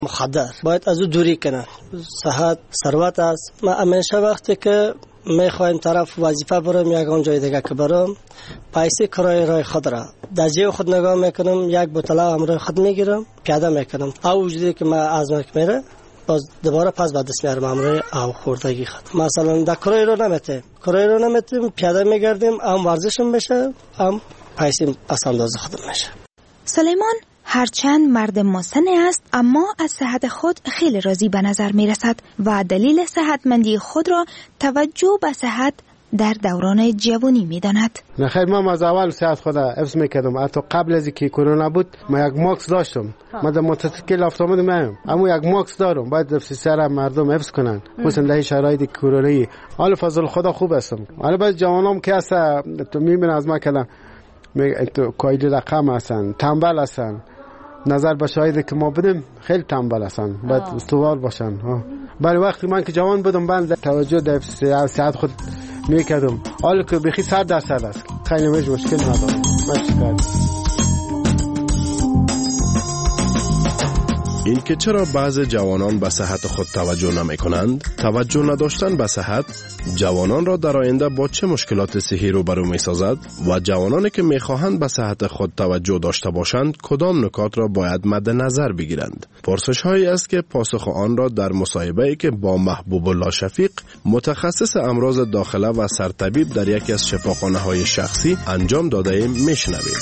مخدر باید از او دوری کنن. صحت ثروت است. ما همیشه وقتی که میخوایم طرف وظیفه برم یک اون جای دیگه که برم، پیسه کرایه راه خود را در جیب خود نگاه میکنم، یک بوتل همراه خود میگیرم، پیاده میکنم. او وجودی که ما از مرک میره باز دوباره پس بعد دست میارم همراه او خوردگی خود. مثلا در کرایه رو نمیتیم پیاده میگردیم، هم ورزشم بشه، هم پیسه پس انداز خودم میشه. سلیمان هرچند مرد مسن است اما از صحت خود خیلی راضی به نظر می رسد و دلیل صحتمندی خود را توجه به صحت در دوران جوانی می داند. نخیر، ما از اول صحت خود حفظ میکردم. حتی قبل از اینکه کرونا بود ما یک ماکس داشتم. ما در موتورسیکل افتادم اما یک ماکس دارم. باید سر مردم حفظ کنن، خصوصا در شرایط کرونایی. حال فضل خدا خوب هستم. حالا باز جوانام که هست تو میبینی از ما کلا تو کویل رقم هستن، تنبل هستن. نظر به شاهدی که ما بدیم خیلی تنبل هستن، باید استوار باشن. برای وقتی من که جوان بودم بند توجه در صحت خود میکردم. حالا که بخی 100% است، خیلی مشکل ندارم. این که چرا بعض جوانان به صحت خود توجه نمی کنند؟ توجه نداشتن به صحت جوانان را در آینده با چه مشکلات صحی روبرو می سازد و جوانانی که می خواهند به صحت خود توجه داشته باشند کدام نکات را باید مد نظر بگیرند؟ پرسش هایی است که پاسخ آن را در مصاحبه‌ای که با محبوب الله شفیق متخصص امراض داخله و سرطبیب در یکی از شفاخانه های شخصی انجام داده ایم میشنویم.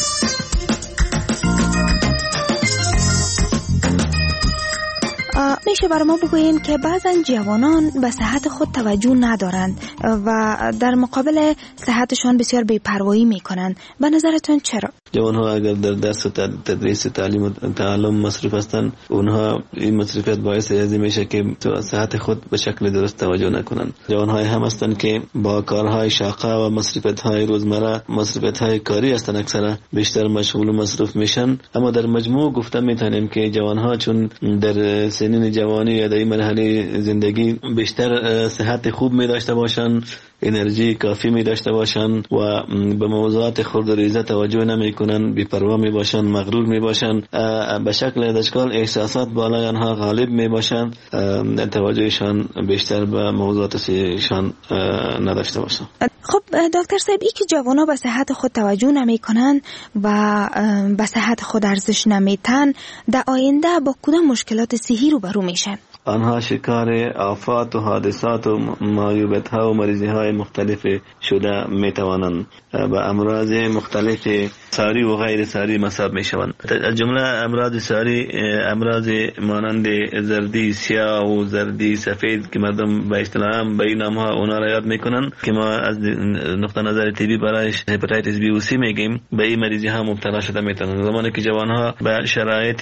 میشه برای ما بگوین که بعضا جوانان به صحت خود توجه ندارند و در مقابل صحتشان بسیار بی‌پروایی میکنند. به نظرتون چرا؟ جوانها اگر در درس و تدریس تعلیم و تعلم مصروف هستند، اونها این مصروفیت باعث ازی میشه که تو صحت خود به شکل درست توجه نکنند. جوانهای هم هستند که با کارهای شاقه و مصروفیت‌های روزمره، مصروفیت‌های کاری هستند، اکثرا بیشتر مشغول و مصروف میشن. اما در مجموع گفته میتونیم که جوانها چون در سنین جوانی یا در این مرحله زندگی بیشتر صحت خوب می داشته باشن، انرژی کافی می داشته باشن و به موضوعات خورد و ریزه توجه نمی کنن، بی‌پروا می باشن، مغرور می باشن، به شکل اشکال احساسات بالای آنها غالب می باشن، توجهشان بیشتر به موضوعات صحیشان نداشته باشن. خب دکتر صاحب، این که جوانا به صحت خود توجه نمی کنن و به صحت خود ارزش نمیتن، در آینده با کدام مشکلات صحی روبرو میشن؟ آنها شکار آفات و حادثات و معیوبیت‌ها و مریضی‌های مختلف شده می‌توانند، به امراض مختلف ساری و غیر ساری مصاب می‌شوند. از جمله امراض ساری امراض مانند زردی سیاه و زردی سفید که مردم به اصطلاح به این نام‌ها اونا را یاد می‌کنند که ما از نقطه نظر طبی برایش هپاتیتس بی و سی میگیم، به این مریضی‌ها مبتلا شده می‌توانند. زمانی که جوان‌ها به شرایط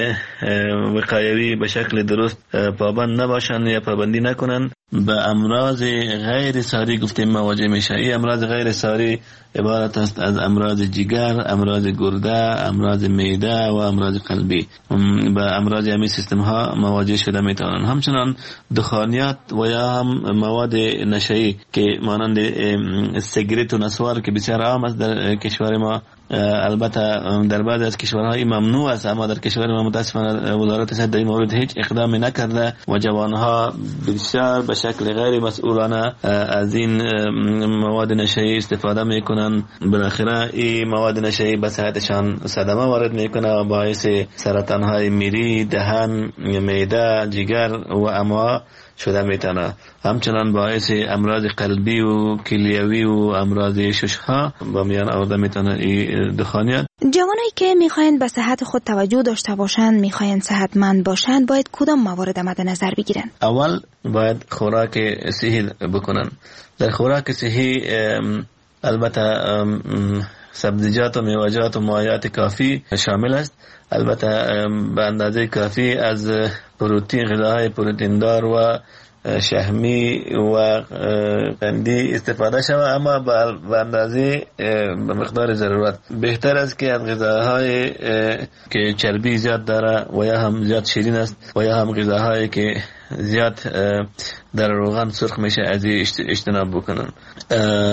وقایوی به شکل درست پابند نباشند یا پابندی نکنند، به امراض غیر ساری گفتیم مواجه میشه. این امراض غیر ساری عبارت است از امراض جگر، امراض گرده، امراض معده و امراض قلبی. به امراض همین سیستم ها مواجه شده میتوانند. همچنان دخانیات و یا هم مواد نشئی که مانند سیگارت و نسوار که بسیار عام است در کشور ما، البته در بعضی از کشورها این ممنوع است، اما در کشور ما متاسفانه وزارت صحت در این مورد هیچ اقدامی نکرده و جوانها بسیار به شکل غیر مسئولانه از این مواد نشئی استفاده میکنن. بالاخره این مواد نشئی به صحتشان صدمه وارد میکنه و باعث سرطانهای میری، دهن، معده، جگر و امعاء شده میتونه. همچنان باعث امراض قلبی و کلیوی و امراض ششها با میان آورده میتونه این دخانیات. جوانایی که میخواین به صحت خود توجه داشته باشند، میخواین صحتمند باشند، باید کدام موارد مد نظر بگیرن؟ اول باید خوراک صحی بکنن. در خوراک صحی البته سبزیجات و میوه‌جات و مایعات کافی شامل است. البته به اندازه کافی از پروتئین، غذاهای پروتئین دار و شحمی و قندی استفاده شود، اما به اندازه به مقدار ضرورت. بهتر است که از غذاهای که چربی زیاد داره و یا هم زیاد شیرین است و یا هم غذاهایی که زیاد در روغن سرخ میشه از اجتناب بکنن.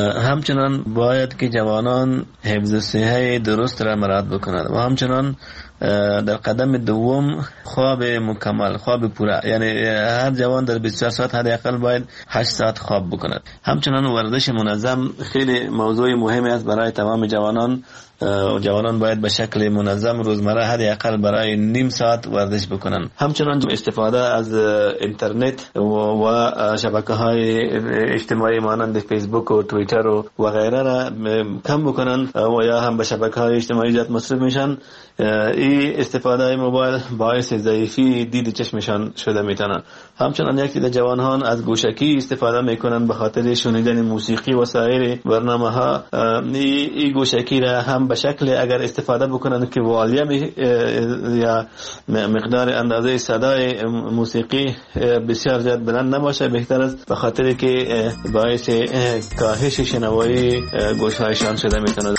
همچنان باید که جوانان حفظ صحه درست را مراعات بکنند و همچنان در قدم دوم خواب مکمل، خواب پوره، یعنی هر جوان در 24 ساعت حداقل باید 8 ساعت خواب بکند. همچنان ورزش منظم خیلی موضوع مهمی است برای تمام جوانان. جوانان باید به شکل منظم روزمره حداقل برای نیم ساعت ورزش بکنن. همچنان استفاده از اینترنت و شبکه‌های اجتماعی مانند فیسبوک و توییتر و غیره را کم بکنن و یا هم به شبکه‌های اجتماعی زیاد مصرف میشن. این استفاده موبایل باعث ضعیفی دید چشمشان شده میتونه. همچنان یک عده جوانان از گوشکی استفاده میکنن به خاطر شنیدن موسیقی و سایر برنامه‌ها. این گوشکی را هم به شکل اگر استفاده بکنن که والیم یا مقدار اندازه صدای موسیقی بسیار زیاد بلند نباشه بهتر است، به خاطر که باعث کاهش شنوایی گوش‌هایشان شده میتونه.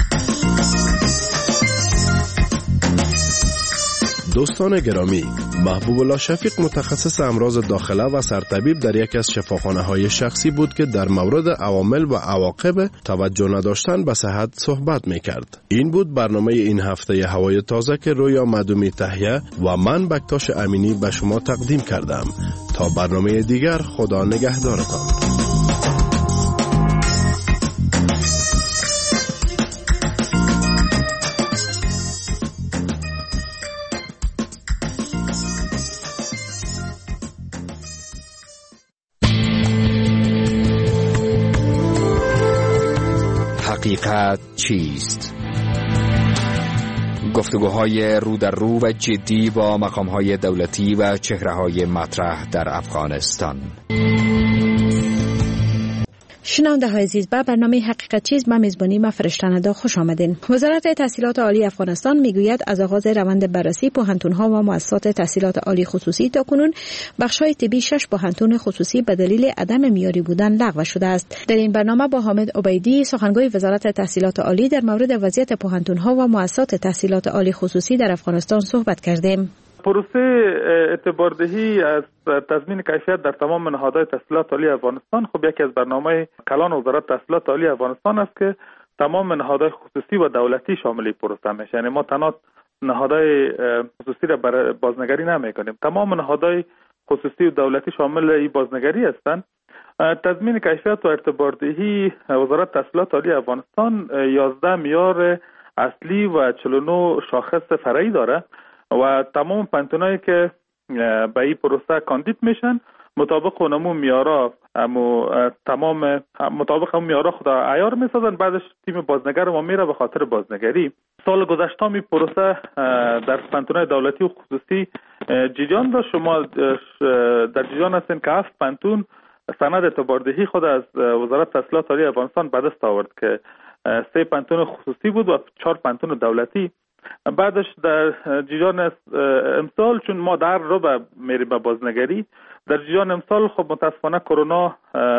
دوستان گرامی، محبوب الله شفیق متخصص امراض داخله و سرطبیب در یکی از شفاخانه‌های شخصی بود که در مورد عوامل و عواقب توجه نداشتن به صحت صحبت می‌کرد. این بود برنامه این هفته هوای تازه که رویا مدومی تهیه و من بکتاش امینی به شما تقدیم کردم. تا برنامه دیگر، خدا نگهدارتان. حقیقت چیست؟ گفتگوهای رو در رو و جدی با مقامهای دولتی و چهره‌های مطرح در افغانستان. شنونده های عزیز، به برنامه حقیقت چیز به میزبانی ما فرشته‌ندا خوش آمدین. وزارت تحصیلات عالی افغانستان میگوید از آغاز روند بررسی پوهنتون‌ها و مؤسسات تحصیلات عالی خصوصی تاکنون بخش‌های طبی 6 پوهنتون خصوصی به دلیل عدم معیاری بودن لغو شده است. در این برنامه با حامد عبیدی، سخنگوی وزارت تحصیلات عالی، در مورد وضعیت پوهنتون‌ها و مؤسسات تحصیلات عالی خصوصی در افغانستان صحبت کردیم. پروسه اعتباردهی از تضمین کیفیت در تمام نهادهای تحصیلات عالی افغانستان خب یکی از برنامه کلان وزارت تحصیلات عالی افغانستان است که تمام نهادهای خصوصی و دولتی شامل پروسه میشه. یعنی ما تنها نهادهای خصوصی را بازنگری نمیکنیم، تمام نهادهای خصوصی و دولتی شامل این بازنگری هستند. تضمین کیفیت و اعتباردهی وزارت تحصیلات عالی افغانستان 11 معیار اصلی و 49 شاخص فرعی داره و تمام پانتونایی که به این پروسه کاندید میشن مطابق اونمو میارا تمام مطابق اون میارا خدا عیار میسازن. بعدش تیم بازنگر ما میره به خاطر بازنگری. سال گذشته می پروسه در پانتونای دولتی و خصوصی جریان داشت. شما در جریان هستین که 7 پانتون سند اعتباردهی خود از وزارت تحصیلات عالی افغانستان به دست آورد که 3 پانتون خصوصی بود و 4 پانتون دولتی. بعدش در جریان امسال چون ما در رو به میریم به بازنگری، در جریان امسال خب متاسفانه کرونا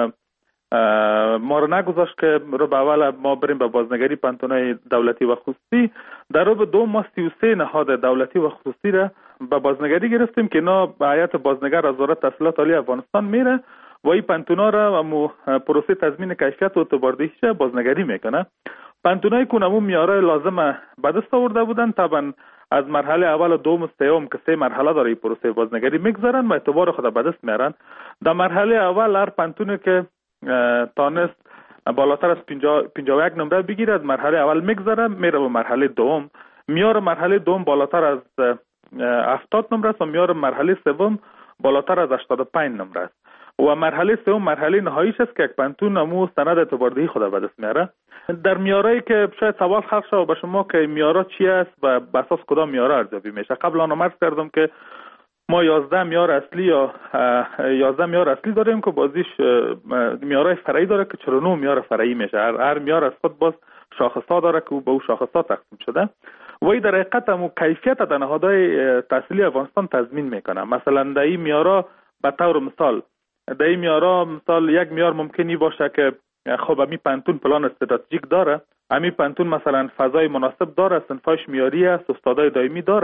ما رو نگذاشت که رو به اول ما بریم به بازنگری پانتونای دولتی و خصوصی. در رو به 2 ماه 33 نهاد دولتی و خصوصی را به بازنگری گرفتیم که اینا به هیئت بازنگر از وزارت تحصیلات عالی افغانستان میره و این پانتونا را پروسه تضمین کیفیت و اعتباردهیش بازنگری میکنه. پانتونایی که اونمو میاره لازم به دست آورده بودن، طبعا از مرحله اول و دوم و سوم که 3 مرحله داره این پروسه بازنگری میگذارن و اعتبار خود به دست میارن. در مرحله اول هر پانتونی که تانست بالاتر از 51 نمره بگیره از مرحله اول میگذاره میره به مرحله دوم. میاره مرحله دوم بالاتر از 70 نمره است و میاره مرحله سوم بالاتر از 85 نمره است و مرحله سوم مرحله نهاییش است که یک پانتون امو سند اعتباردهی خود به دست میاره. در میارایی که شاید سوال خلق شد به شما که میارا چی است و به اساس کدام میارا ارزیابی میشه. قبل آن عرض کردم که ما 11 معیار اصلی یا 11 معیار اصلی داریم که بازیش معیارای فرعی داره که 49 معیار فرعی میشه. هر معیار از خود باز شاخص‌ها داره که به اون شاخص‌ها تقسیم شده و این در حقیقت هم کیفیت در نهادهای تحصیلی افغانستان تضمین میکنه. مثلا در این معیارا به طور مثال در این معیارا مثال یک معیار ممکنی باشه که خب امی پانتون پلان استراتژیک داره، امی پانتون مثلا فضای مناسب داره، صنفاش معیاری است، استادای دائمی داره،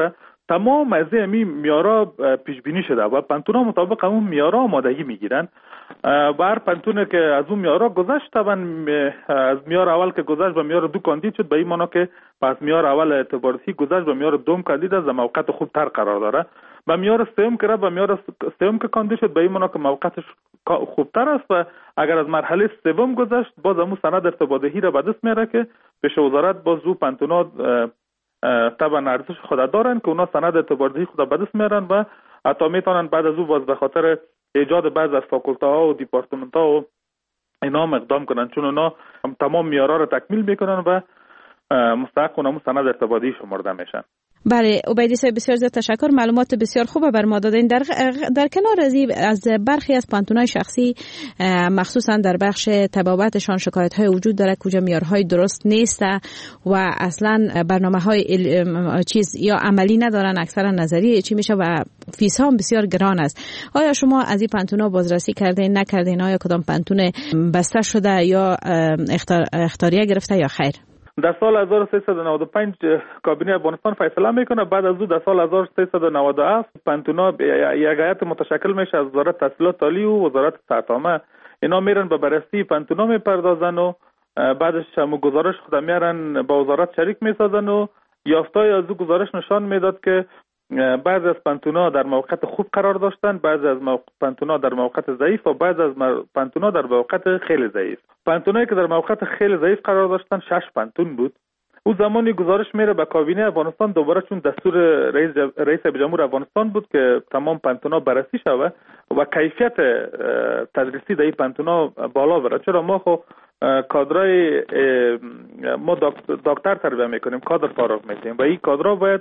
تمام از این میارا پیش بینی شده و پانتونا مطابق اون میارا آمادگی میگیرن. بر پانتونه که از اون میارا گذشت، طبعا از میار اول که گذشت به میار دو کاندید شد، به این معنا که پس میار اول اعتبارسی گذشت به میار دوم کاندید است و موقعیت خوب تر قرار داره. به میار سوم که به میار سوم که کاندید شد، به این معنا که موقعیتش خوبتر است و اگر از مرحله سوم گذشت باز همون سند ارتباطی را به دست میاره که پیش وزارت باز او پانتونا طبعا ارزش خود دارن که اونا سند اعتباطی خود به دست میارن و حتی میتونن بعد از او باز به خاطر ایجاد بعض از فاکولتاها و دیپارتمنت‌ها و اینا اقدام کنن، چون اونا تمام میارا را تکمیل میکنن و مستحق اونم سند ارتباطی شمرده میشن. بله عبیدی صاحب بسیار زیاد تشکر، معلومات بسیار خوبه بر ما دادین. در کنار از برخی از پانتونای شخصی مخصوصا در بخش طبابتشان شکایت‌های وجود داره کجا میارهای درست نیست و اصلا برنامه‌های یا عملی ندارن، اکثرا نظری چی میشه و فیس ها بسیار گران است. آیا شما از این پانتونا بازرسی کردین نکردین؟ آیا کدام پانتون بسته شده یا اختیاریه گرفته یا خیر؟ در سال 1395 کابینه افغانستان فیصله میکنه، بعد از او در سال 1397 پانتونا یک هیئت متشکل میشه از وزارت تحصیلات عالی و وزارت صحت عامه. اینا میرن به بررسی پانتونا میپردازن و بعدش هم گزارش خود میارن با وزارت شریک میسازن و یافته‌های از او گزارش نشان میداد که بعضی از پانتونا در موقعیت خوب قرار داشتن، بعضی از پانتونا در موقعیت ضعیف و بعضی از پانتونا در موقعیت خیلی ضعیف. پانتونایی که در موقعیت خیلی ضعیف قرار داشتن 6 پانتون بود. او زمانی گزارش میره به کابینه افغانستان، دوباره چون دستور رئیس جمهور افغانستان بود که تمام پانتونا بررسی شود و کیفیت تدریسی در این پانتونا بالا بره، چرا ما خو کادرای ما دکتر تربیه میکنیم، کادر فارغ میکنیم و این کادرها باید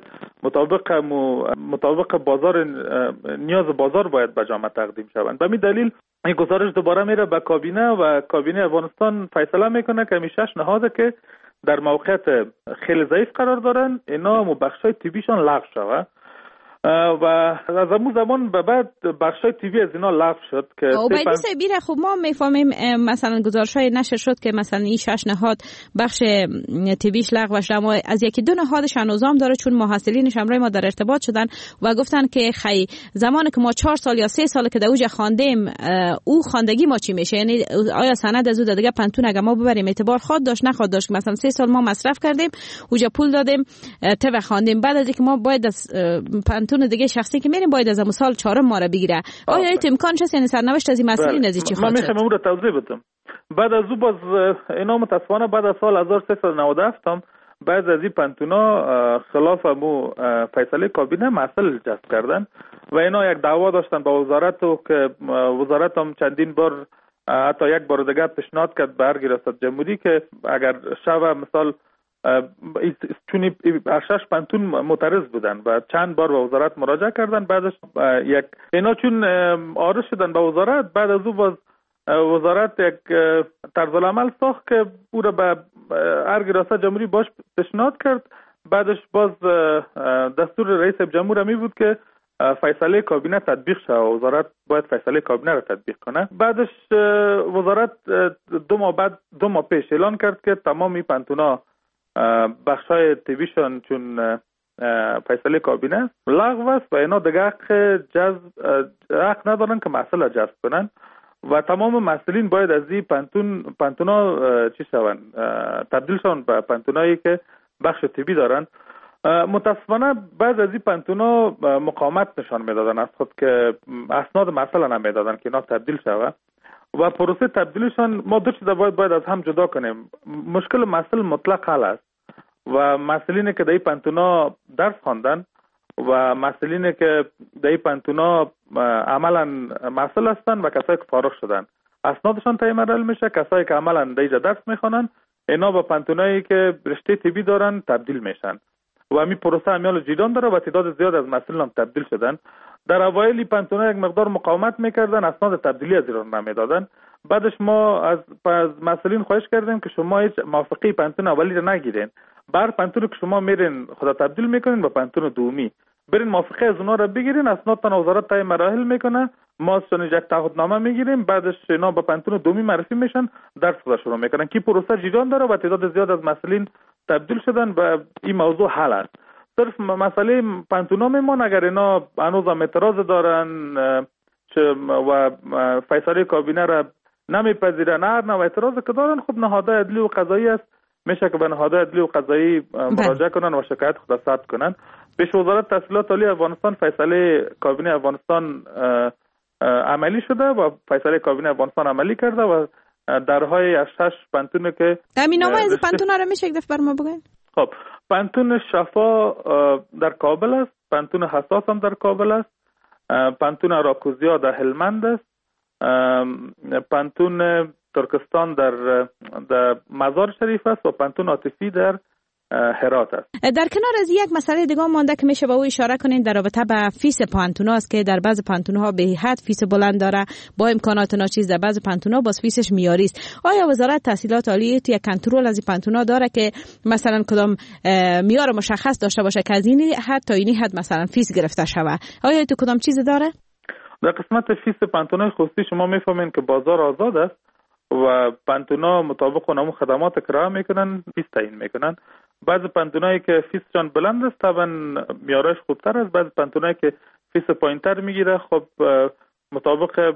مطابق بازار نیاز بازار باید به جامعه تقدیم شوند. به این دلیل این گزارش دوباره میره به کابینه و کابینه افغانستان فیصله میکنه که می 6 نهاد که در موقعیت خیلی ضعیف قرار دارن اینا بخشای تیبیشان لغو شود و از اون زمان به بعد بخشای تیوی از اینا لغو شد که عبیدی صاحب خب ما میفهمیم مثلا گزارش‌های نشر شد که مثلا این 6 نهاد بخش تیویش لغو شد، اما از یکی دو نهادش هنوزام داره، چون محصلینش همراه ما در ارتباط شدن و گفتن که خی زمانی که ما 4 سال یا 3 سال که در اوج خواندیم او خواندگی ما چی میشه، یعنی آیا سند از او دیگه پانتون اگه ما ببریم اعتبار خود داشت نخواد داشت، مثلا 3 سال ما مصرف کردیم اوجا پول دادیم تو خواندیم، بعد از اینکه ما باید از پانتون دیگه شخصی که میریم باید از سال 4 ما را بگیره. آیا این امکانش هست؟ یعنی سرنوشت از این مسئولین از چی خواهد شد؟ من میخوام اون رو توضیح بدم. بعد از او باز اینا متاسفانه بعد از سال 1397 هم بعض از این پانتونا خلاف مو فیصله کابینه مسئله جذب کردن و اینا یک دعوا داشتن با وزارت و که وزارت هم چندین بار حتی یک بار دیگه پیشنهاد کرد به هر ریاست جمهوری که اگر شب مثال چون 6 پانتون معترض بودن و چند بار به وزارت مراجعه کردن، بعدش یک اینا چون عارض شدن به وزارت، بعد از او باز وزارت یک طرز العمل ساخت که او را به هر ریاست جمهوری باش پیشنهاد کرد. بعدش باز دستور رئیس جمهور می بود که فیصله کابینه تطبیق شد و وزارت باید فیصله کابینه را تطبیق کنه. بعدش وزارت 2 ماه پیش اعلان کرد که تمامی پانتونا بخشای تیویشان چون فیصله کابینه لغو است و اینا دیگه حق ندارن که مسئله جذب کنن و تمام مسئولین باید از این پانتونا چی شون تبدیل شون به پانتونایی که بخش تیوی دارن. متاسفانه بعض از این پانتونا مقاومت نشان میدادن از خود که اسناد مسئله نمیدادن که اینا تبدیل شود و پروسه تبدیلشان ما دو چیز باید از هم جدا کنیم. مشکل مسئله مطلق حل است و مسئولینی که در این پانتونا درس خواندن و مسئولینی که در این پانتونا عملا مسئول هستن و کسایی که فارغ شدن اسنادشان تعیین مرحله میشه. کسایی که عملا در اینجا درس میخوانن اینا با پانتونایی که رشته طبی دارن تبدیل میشن و همین پروسه همیال جریان داره و تعداد زیاد از مسئولین هم تبدیل شدن. در اوایل پانتونا یک مقدار مقاومت میکردن، اسناد تبدیلی از ایران نمیدادن. بعدش ما از مسئولین خواهش کردیم که شما هیچ موافقه پانتون اولی را نگیرین، بر پانتون که شما میرین خدا تبدیل میکنین به پانتون دومی برین موافقه از اونا را بگیرین، اسنادتان وزارت تعیین مراحل میکنه، ما از یک تعهدنامه میگیریم، بعدش اینا به پانتون دومی معرفی میشن، درس خدا شروع میکنن که پروسه جریان داره و تعداد زیاد از مسئولین تبدیل شدن و این موضوع حل است. صرف مسئله پانتونا میمونه. اگر اینا هنوز هم اعتراض دارن و فیصله کابینه را نمیپذیرن، هر نوع اعتراض که دارن، خب نهادهای عدلی و قضایی است، میشه که به نهادهای عدلی و قضایی مراجعه کنن و شکایت خود ثبت کنن. پیش وزارت تحصیلات عالی افغانستان فیصله کابینه افغانستان عملی شده و فیصله کابینه افغانستان عملی کرده و درهای از 6 پانتون که نامه از پانتون را میشه یک دفعه بر ما بگین؟ خب پانتون شفا در کابل است، پانتون حساس هم در کابل است، پانتون راکوزیا در هلمند است، پانتون ترکستان در مزار شریف است و پانتون عاطفی در هرات است. در کنار از یک مسئله دیگه مانده که میشه به او اشاره کنین در رابطه به فیس پانتون است که در بعض پانتون ها به حد فیس بلند داره با امکانات ناچیز، در بعض پانتون ها باز فیسش میاری است. آیا وزارت تحصیلات عالی یک کنترل از این پانتون ها داره که مثلا کدام معیار مشخص داشته باشه که از این حد تا این حد مثلا فیس گرفته شوه؟ آیا تو کدام چیزی داره؟ در قسمت فیس پانتون های خصوصی شما میفهمین که بازار آزاد است و پانتونا مطابق اون خدمات که ارائه میکنن فیس تعیین میکنن. بعضی پانتونایی که فیسشان بلند است طبعا معیارش خوبتر است، بعضی پانتونایی که فیس پایینتر میگیره خب مطابق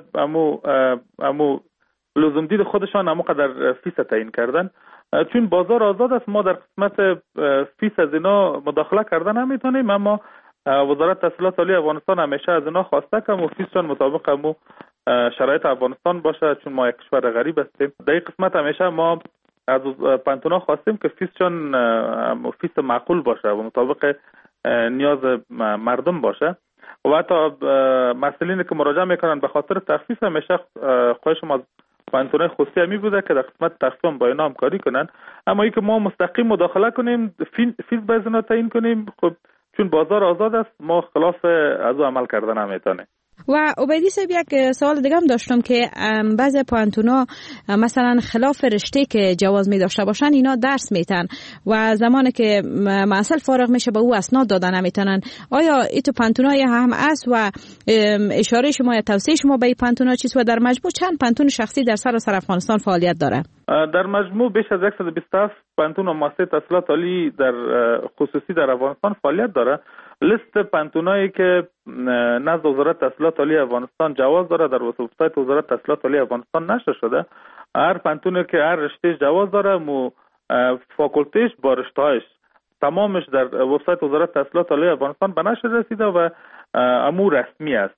امو لزوم دید خودشان امو قدر فیس تعیین کردن. چون بازار آزاد است ما در قسمت فیس از اینا مداخله کردن نمیتونیم، اما وزارت تحصیلات عالی افغانستان همیشه از اینا خواسته که فیسشان مطابق امو شرایط افغانستان باشه، چون ما یک کشور غریب هستیم. در این قسمت همیشه ما از پانتونا خواستیم که فیسشان فیس معقول باشه و مطابق نیاز مردم باشه و حتی مسئولینی که مراجعه میکنن به خاطر تخفیف همیشه خواهشم از پانتونای خصوصی همی بوده که در قسمت تخفیف هم با اینا همکاری کنن. اما ای که ما مستقیم مداخله کنیم فیس باید اینا تعیین کنیم، خب چون بازار آزاد است ما خلاف از او عمل کردن نمیتونه. و عبیدی صاحب یک سوال دیگه هم داشتم که بعضی پانتونا مثلا خلاف رشته که جواز می داشته باشن اینا درس میتن و زمانی که محصل فارغ میشه به او اسناد دادن نمیتونن. آیا این تو پانتونای هم است و اشاره شما یا توصیه شما به این پانتونا چیست و در مجموع چند پانتون شخصی در سراسر افغانستان فعالیت داره؟ در مجموع بیش از 127 پانتون و مؤسسه تحصیلات عالی در خصوصی در افغانستان فعالیت داره. لیست پانتونایی که نزد وزارت تحصیلات عالی افغانستان جواز داره در وبسایت وزارت تحصیلات عالی افغانستان نشر شده. هر پانتونی که هر رشته جواز داره مو فاکولتیش با رشته‌اش تمامش در وبسایت وزارت تحصیلات عالی افغانستان به نشر رسیده و امور رسمی است.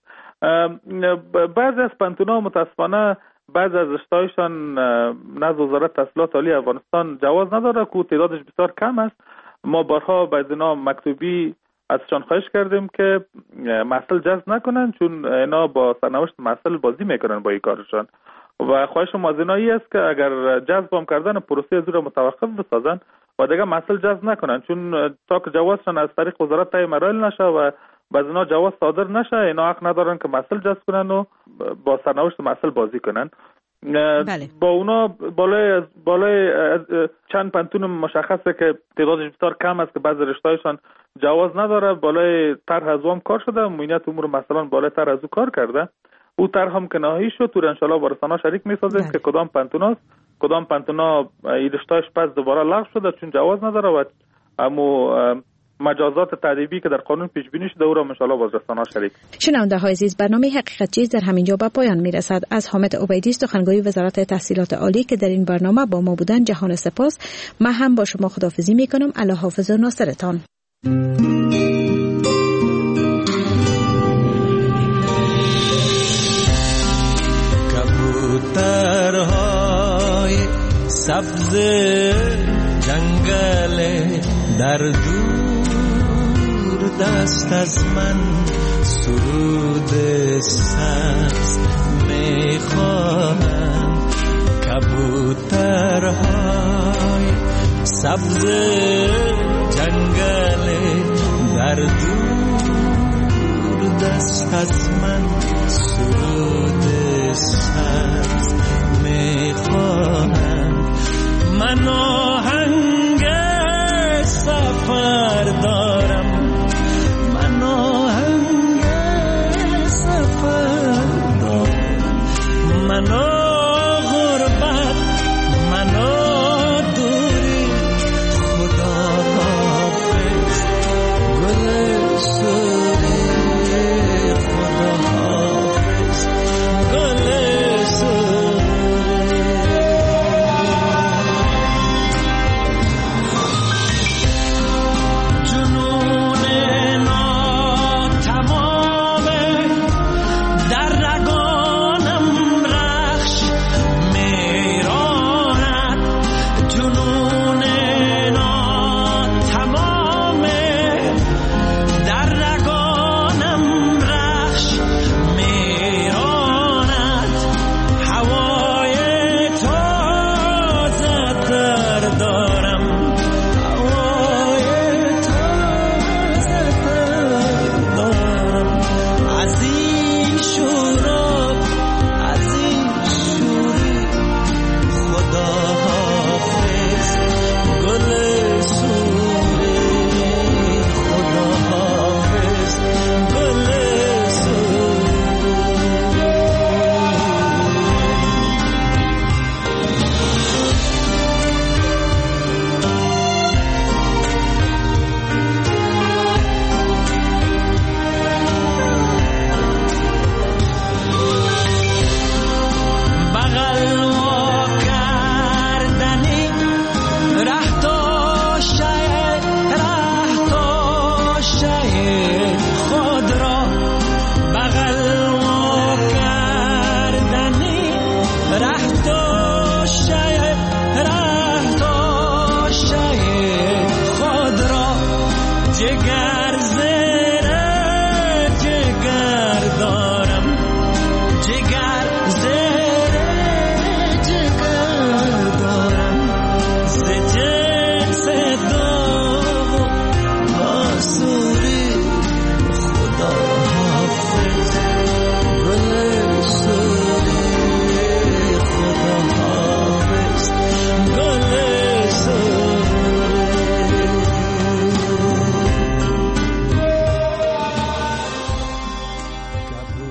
بعضی از پانتونا متاسفانه بعضی از رشته‌هایشان نزد وزارت تحصیلات عالی افغانستان جواز نداره که تعدادش بسیار کم است. ما بارها به اینا مکتوبی ازشان خواهش کردیم که محصل جذب نکنن، چون اینا با سرنوشت محصل بازی میکنن با این کارشان و خواهش ما از اینا است که اگر جذب هم کردن پروسه از رو متوقف بسازن و دیگه محصل جذب نکنن، چون تا که جوازشان از طریق وزارت طی مراحل نشه و باز اینا جواز صادر نشه اینا حق ندارن که محصل جذب کنن و با سرنوشت محصل بازی کنن. بله. با اونا بالای چند پانتون مشخصه که تعدادش بسیار کم است که بعضی رشته‌هایشان جواز نداره، بالای طرح از هم کار شده، مدیریت امور مثلا بالای طرح از کار کرده، او طرح هم که نهایی شد تو انشالله با رسانه‌ها شریک می‌سازیم که کدام پانتونا این رشته‌اش پس دوباره لغو شده چون جواز نداره و اما مجازات تعذیبی که در قانون پیش بینی شده او را ان شاءالله با رسانه‌ها شریک. شنونده‌های عزیز، برنامه حقیقت چیز در همینجا به پایان میرسد. از حامد عبیدی سخنگوی وزارت تحصیلات عالی که در این برنامه با ما بودن جهان سپاس. من هم با شما خداحافظی میکنم. الله حافظ و ناصرتان. کبوترهای سبز جنگل در دور دست از من سرود سبز میخوانم. کبوترهای سبز جنگل در دور دست از من سرود سبز میخوانم. من آهنگ سفر دارم، من آهنگ سفر دارم، من